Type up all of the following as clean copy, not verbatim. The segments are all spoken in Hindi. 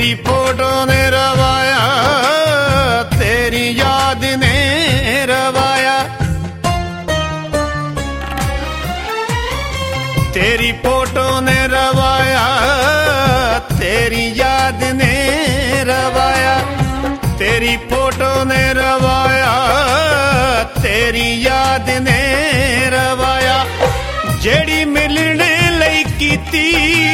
तेरी फोटो ने रवाया, तेरी याद ने रवाया। तेरी फोटो ने रवाया, तेरी याद ने रवाया। तेरी फोटो ने रवाया, तेरी याद ने रवाया। जेड़ी मिलने लई कीती,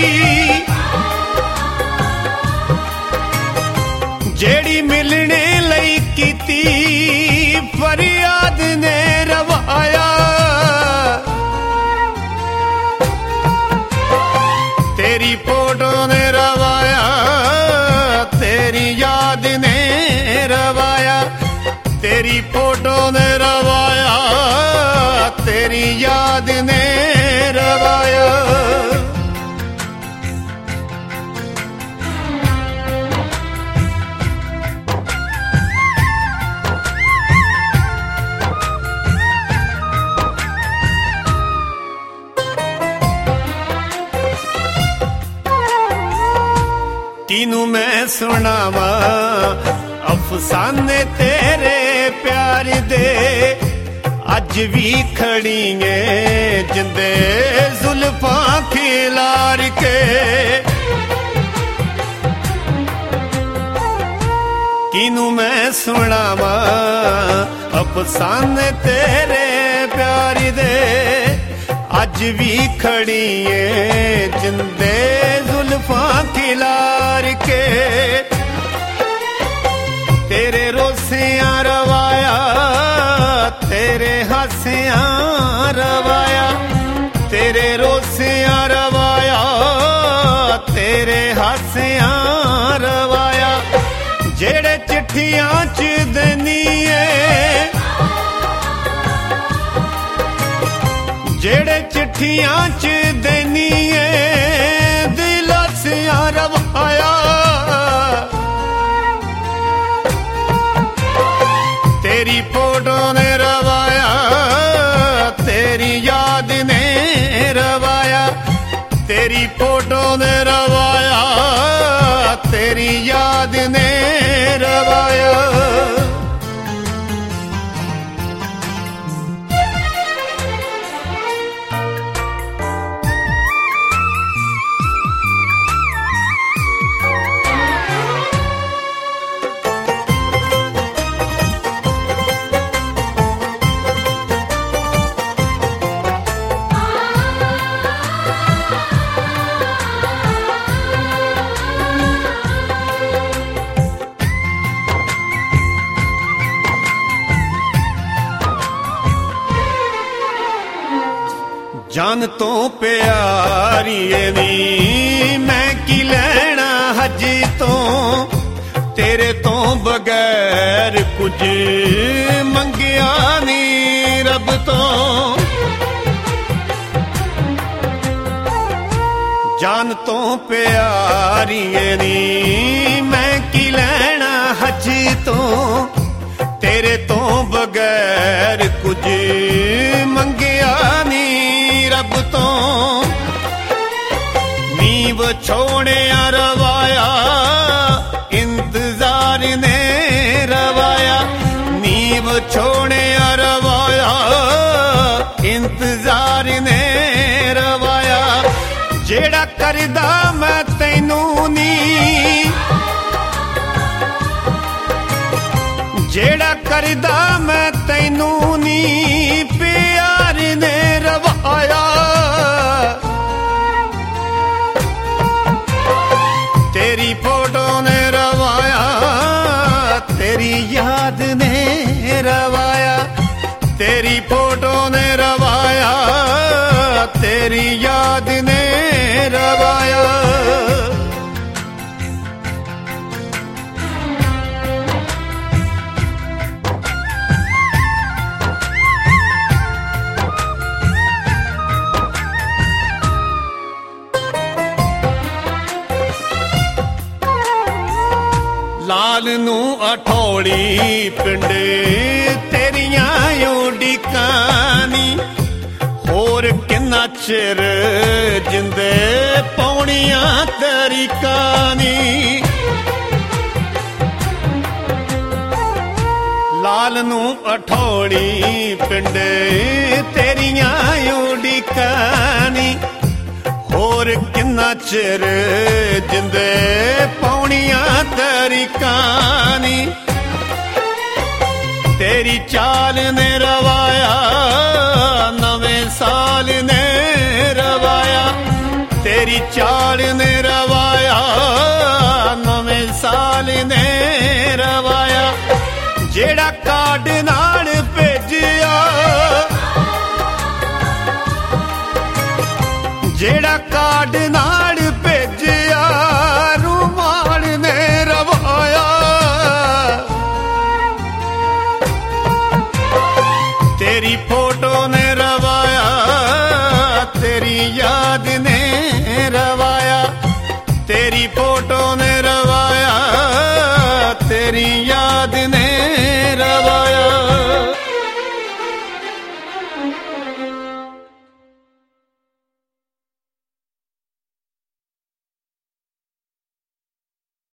जेड़ी मिलने लई कीती, फरियाद ने रवाया। तेरी फोटो ने रवाया, तेरी याद ने रवाया। तेरी फोटो ने रवाया, तेरी याद ने रवाया। किनू मैं सुनावा अफसाने तेरे प्यार दे, अज भी खड़ी है जिंदे जुल्फां खिलार के। किनू मैं सुनावा अफसाने तेरे प्यार दे, अज भी खड़ी है जिंदे जुल्फां खिलार के। तेरे रोसियां रवाया, तेरे हासियां रवाया। तेरे रोसियां रवाया, तेरे हासियां रवाया। जेड़े चिट्ठियां च देनी है, जेड़े चिट्ठियां च देनी है, दिल से रवाया। तेरी फोटो ने रवाया, तेरी याद ने रवाया। तेरी फोटो ने रवाया, तेरी याद ने रवाया। जान तो प्यारी नी मैं की लेना हज तो, तेरे तो बगैर कुछ मंगिया नी रब तो। जान तो प्यारी नी मैं की लेना हज तो, तेरे तो बगैर कुछ मंगिया नी रब तो। नीव छोड़े रवाया, इंतजार ने रवाया। नीव छोड़े रवाया, इंतजार ने रवाया। जेड़ा करदा मैं तैनू नी, जेड़ा करदा मैं तैनू नी, प्यार ने रवाया। तेरी फोटो ने रवाया, तेरी याद ने रवाया। तेरी फोटो ने रवाया, तेरी याद ने रवाया। लाल नू अठौड़ी पिंडे तेरियां उडिकानी, होर किन्ना चिर जिंदे पौनियां तेरी कानी। ਲਾਲ ਨੂੰ ਅਠੌਲੀ ਪਿੰਡ ਤੇਰੀਆਂ ਉਡੀਕਾਂ ਨੀ ਹੋਰ ਕਿੰਨਾ ਚਿਰ ਜਿੰਦੇ ਪਾਉਣੀਆਂ ਤਰੀਕਾਂ ਨੀ ਤੇਰੀ ਚਾਲ ਨੇ ਰਵਾਇਆ ਨਵੇਂ ਸਾਲ ਨੇ ਰਵਾਇਆ ਤੇਰੀ ਚਾਲ ਨੇ ਰਵਾਇਆ ਨਵੇਂ ਸਾਲ ਨੇ ਰਵਾਇਆ ਜਿਹੜਾ ਕਾਰਡ ਨਾਲ ਭੇਜਿਆ ਜਿਹੜਾ ਕਾਰਡ ਨਾਲ ਭੇਜਿਆ ਰੁਮਾਲ ਨੇ ਰਵਾਇਆ ਤੇਰੀ ਫੋਟੋ ਨੇ ਰਵਾਇਆ ਤੇਰੀ ਯਾਦ ਨੇ ਰਵਾਇਆ ਤੇਰੀ ਫੋਟੋ ਨੇ ਰਵਾਇਆ ਤੇਰੀ ਯਾਦ ਨੇ